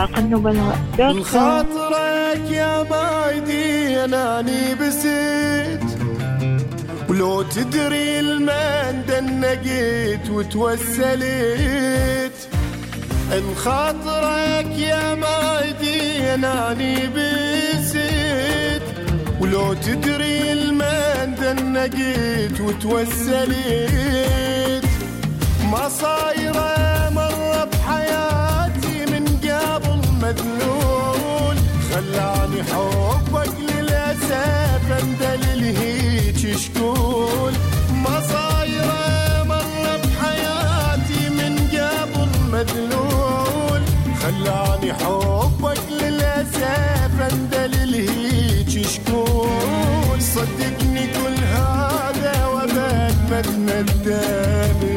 عراق النبلاء خاطرك يا مايدي اناني بسيت، ولو تدري المن دنقيت وتوسلت. خاطرك يا مايدي اناني بسيت، ولو تدري المن دنقيت وتوسلت. ما صايرة مرة بحياتي من قبل مذلول، خلاني حبك للأسف اندلل هيج شكول. ما صايرة مرة بحياتي من قبل مذلول، خلاني حبك للأسف اندلل هيج شكول. صدقني كل هذا وبد متندمي،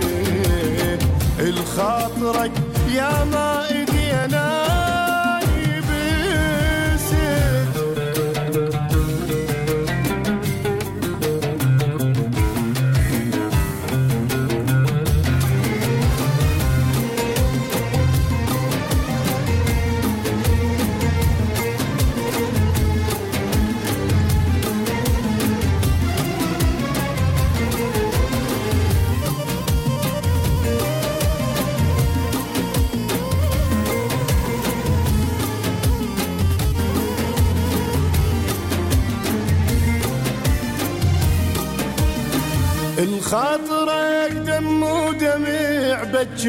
الخاطرك يا مايدي اناني بسيت. الخاطرك دم ودمع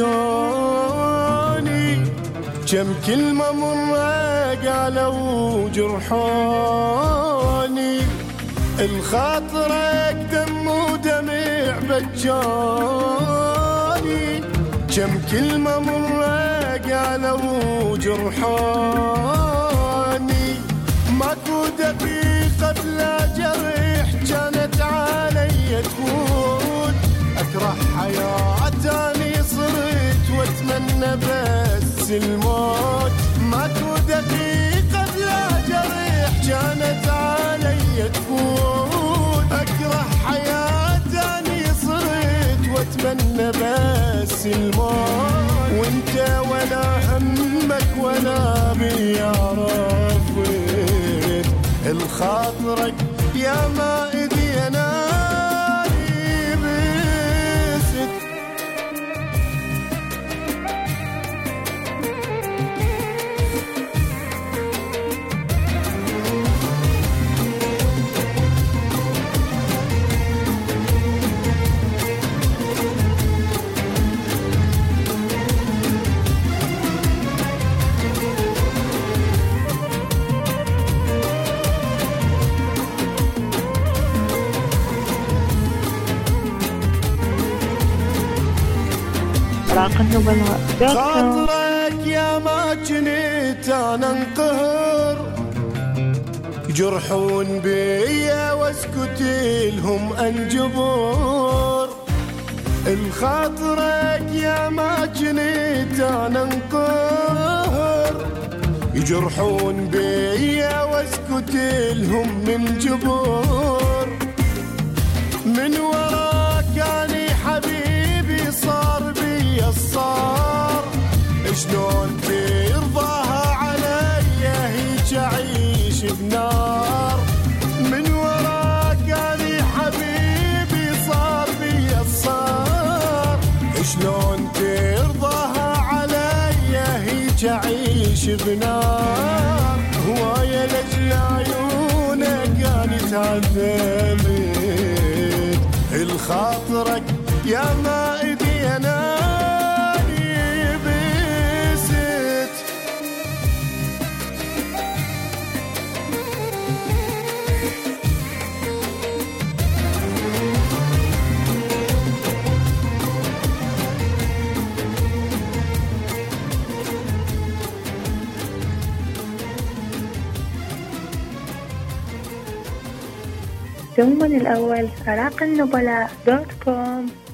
بجوني، كم كلمة مرة قالوا جرحوني. الخاطرك دم ودمع بجوني، كم كلمة مرة قالوا جرحوني. ماكو دقيقة بلا جرح كانت علي تفوت، أكره حياتي صرت واتمنى بس الموت. ماكو دقيقة بلا جرح كانت علي تفوت، أكره حياتي صرت واتمنى بس الموت. وانت ولا همك ولا بيعرفت، الخاطرك يا مايدي اناني بسيت. عراق النبلاء خاطرك يا ما جنيت انا انقهر، يجرحون بيا واسكت لهم انجبر. الخاطرك يا ما جنيت انا انقهر، يجرحون بيا واسكت لهم من جبر. من وراك اني حبيبي صار بي الصار، شلون ترضاها علي هيج اعيش بنار. من وراك اني حبيبي صار بي الصار، شلون ترضاها علي هيج اعيش بنار. هواية لاجل عيونك اني تعذبت، الخاطرك يا مايدي اناني بسيت. دوما الأول عراق النبلاء .com